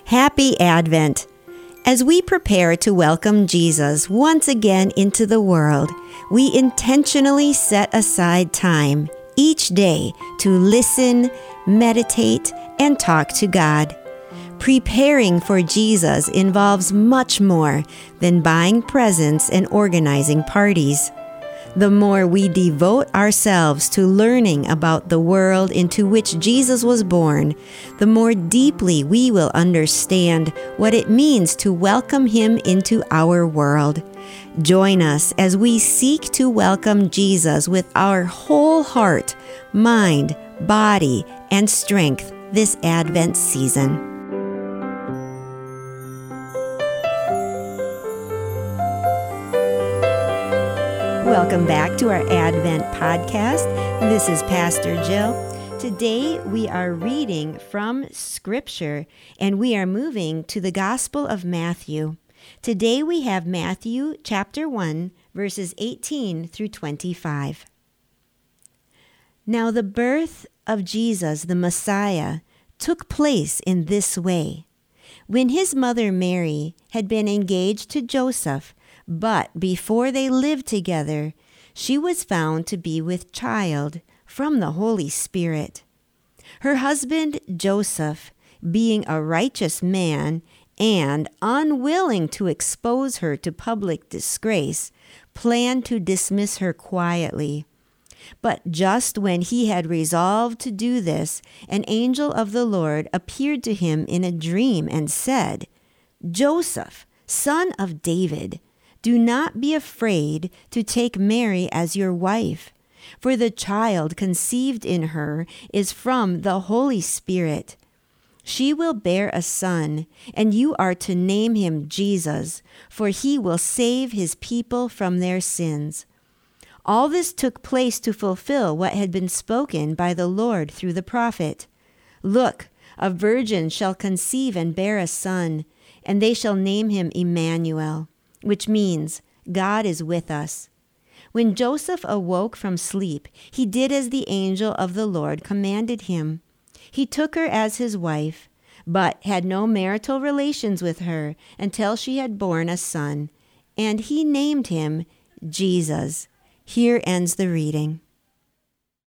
Happy Advent! As we prepare to welcome Jesus once again into the world, we intentionally set aside time each day to listen, meditate, and talk to God. Preparing for Jesus involves much more than buying presents and organizing parties. The more we devote ourselves to learning about the world into which Jesus was born, the more deeply we will understand what it means to welcome Him into our world. Join us as we seek to welcome Jesus with our whole heart, mind, body, and strength this Advent season. Welcome back to our Advent podcast. This is Pastor Jill. Today we are reading from Scripture and we are moving to the Gospel of Matthew. Today we have Matthew chapter 1, verses 18 through 25. Now the birth of Jesus, the Messiah, took place in this way. When his mother Mary had been engaged to Joseph, but before they lived together, she was found to be with child from the Holy Spirit. Her husband Joseph, being a righteous man and unwilling to expose her to public disgrace, planned to dismiss her quietly. But just when he had resolved to do this, an angel of the Lord appeared to him in a dream and said, "Joseph, son of David, do not be afraid to take Mary as your wife, for the child conceived in her is from the Holy Spirit. She will bear a son, and you are to name him Jesus, for he will save his people from their sins." All this took place to fulfill what had been spoken by the Lord through the prophet. "Look, a virgin shall conceive and bear a son, and they shall name him Emmanuel," which means God is with us. When Joseph awoke from sleep, he did as the angel of the Lord commanded him. He took her as his wife, but had no marital relations with her until she had borne a son, and he named him Jesus. Here ends the reading.